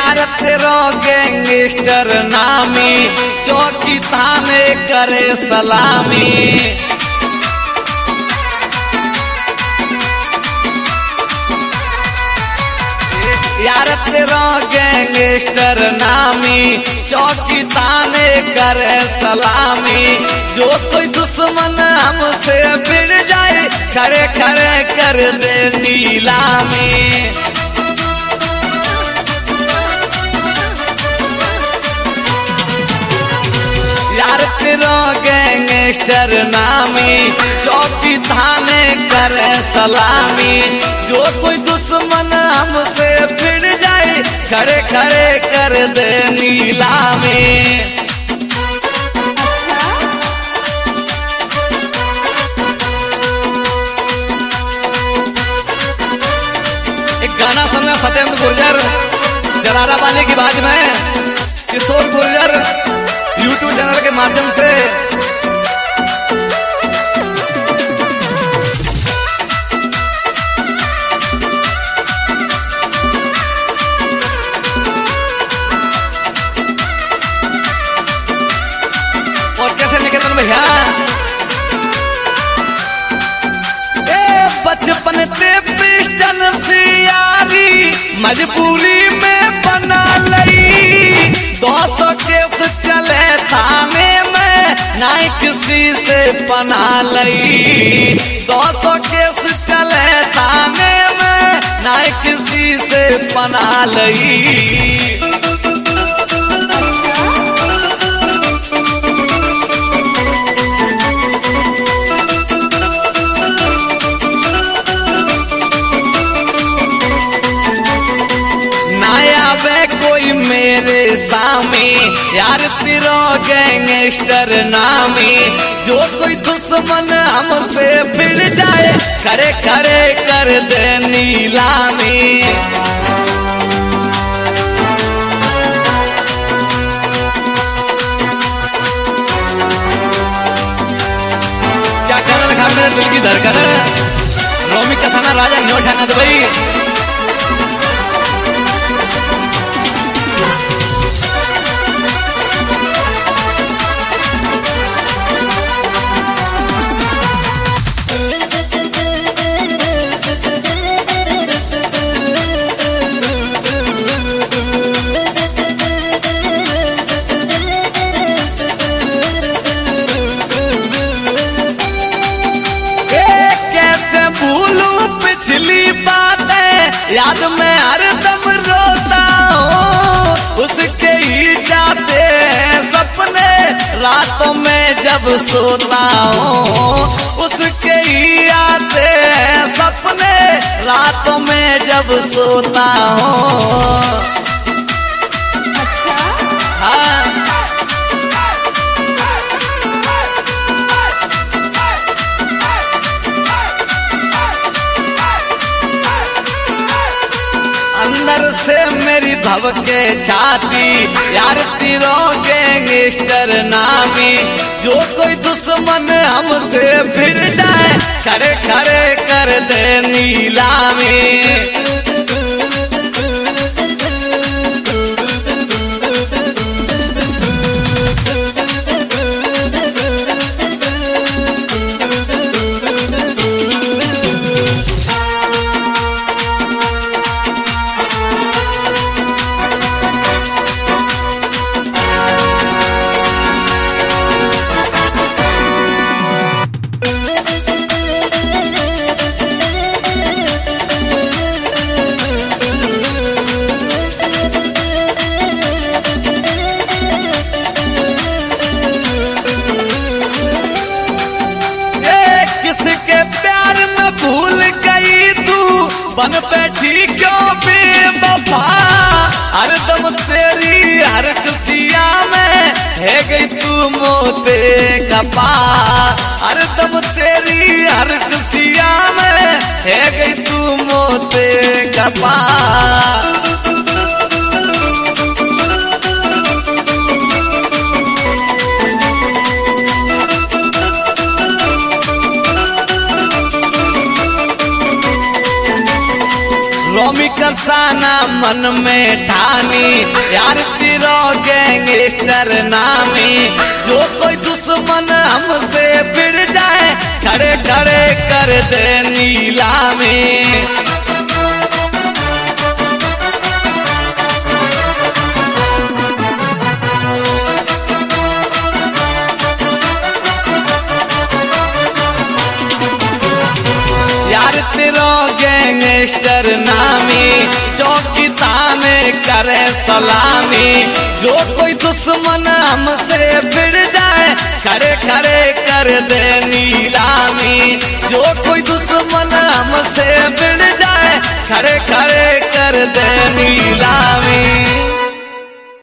यार तेरो गैंगस्टर नामी चौकी थाने करे सलामी। यार तेरो गैंगस्टर नामी चौकी थाने करे सलामी। जो कोई दुश्मन हमसे भिड़ जाए खड़े खड़े कर दे नीलामी। यार तेरो गैंगस्टर नामी चौकी थाने करे सलामी। जो कोई दुश्मन हमसे भिड़ जाए खड़े खड़े कर दे नीलामी। एक गाना सुनना सत्येंद्र गुर्जर जलारा वाले की बात में किशोर गुर्जर यूट्यूब चैनल के माध्यम से। और कैसे निकेतन भैया बचपन से पिस्टल से यारी मजबूरी में बना लई। 200 केस चले थाने में नाई किसी से पना लई। 200 केस चले थाने में नाई किसी से पना लई। कोई मेरे सामी यार तेरो गैंगस्टर नामी। जो कोई दुश्मन हमसे भिड़ जाए खड़े खड़े कर दे नीलामी। क्या करना लगा मेरे दिल की धड़कन रोमी कथाना राजा न्यू ठाना तो भाई। पिछली बातें याद में हरदम रोता हूँ। उसके ही जाते सपने रातों में जब सोता हूँ। उसके ही आते सपने रातों में जब सोता हूँ। हाँ अंदर से मेरी भव के छाती यार तेरो गैंगस्टर नामी। जो कोई दुश्मन हमसे भिड़ जाए खड़े खड़े कर दे नीलामी। बन बैठी क्यों बेवफा हरदम तेरी हर खुशियाँ में है गई तू मोते कपा। हरदम तेरी हर खुशियाँ में है गई तू मोते कपा। रोमी कसाना मन में ठानी यार तेरो गैंगस्टर नामी। जो कोई दुश्मन हमसे भिड़ जाए खड़े खड़े कर दे नीलामी। यार तेरो गैंगस्टर नामी चौकी ताने करे सलामी। जो कोई दुश्मन हमसे भिड़ जाए खड़े खड़े कर दे नीलामी। जो कोई दुश्मन हमसे भिड़ जाए खड़े खड़े कर दे नीलामी।